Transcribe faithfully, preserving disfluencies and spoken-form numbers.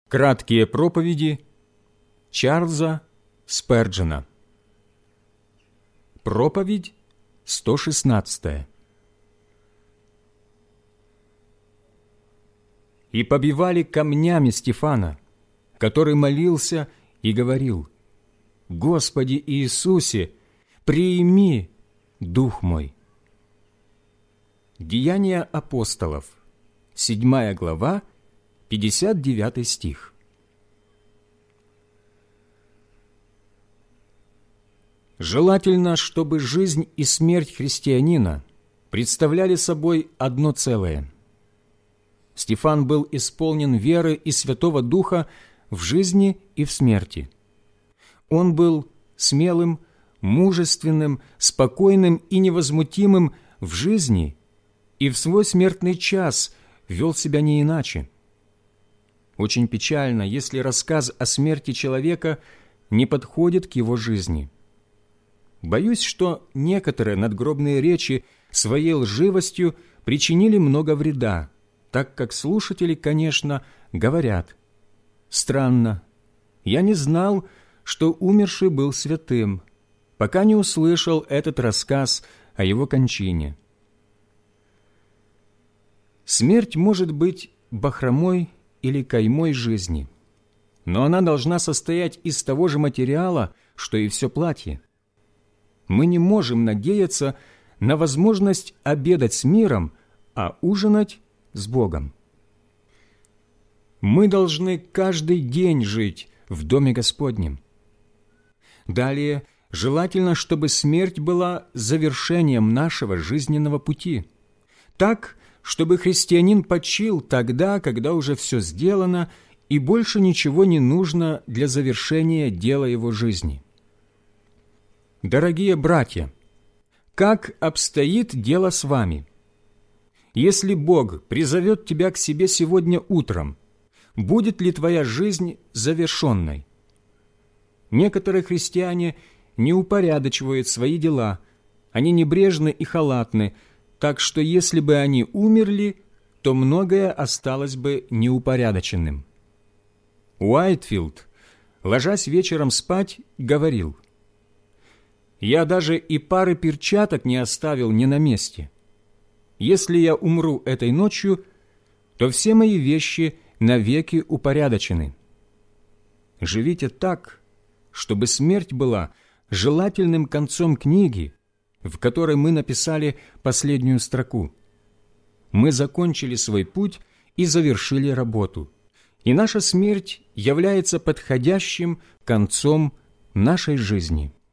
Краткие проповеди Чарльза Сперджена. Проповедь сто шестнадцатая. «И побивали камнями Стефана, который молился и говорил: Господи Иисусе, приими дух мой». Деяния апостолов, седьмая глава, пятьдесят девятый стих. Желательно, чтобы жизнь и смерть христианина представляли собой одно целое. Стефан был исполнен веры и Святого Духа в жизни и в смерти. Он был смелым, мужественным, спокойным и невозмутимым в жизни и в свой смертный час вел себя не иначе. Очень печально, если рассказ о смерти человека не подходит к его жизни. Боюсь, что некоторые надгробные речи своей лживостью причинили много вреда, так как слушатели, конечно, говорят: «Странно, я не знал, что умерший был святым, пока не услышал этот рассказ о его кончине». Смерть может быть бахромой или каймой жизни, но она должна состоять из того же материала, что и все платье. Мы не можем надеяться на возможность обедать с миром, а ужинать с Богом. Мы должны каждый день жить в Доме Господнем. Далее, желательно, чтобы смерть была завершением нашего жизненного пути, так, чтобы христианин почил тогда, когда уже все сделано, и больше ничего не нужно для завершения дела его жизни. Дорогие братья, как обстоит дело с вами? Если Бог призовет тебя к себе сегодня утром, будет ли твоя жизнь завершенной? Некоторые христиане не упорядочивают свои дела, они небрежны и халатны, так что если бы они умерли, то многое осталось бы неупорядоченным. Уайтфилд, ложась вечером спать, говорил: «Я даже и пары перчаток не оставил ни на месте. Если я умру этой ночью, то все мои вещи навеки упорядочены». Живите так, чтобы смерть была желательным концом книги, в которой мы написали последнюю строку. Мы закончили свой путь и завершили работу, и наша смерть является подходящим концом нашей жизни.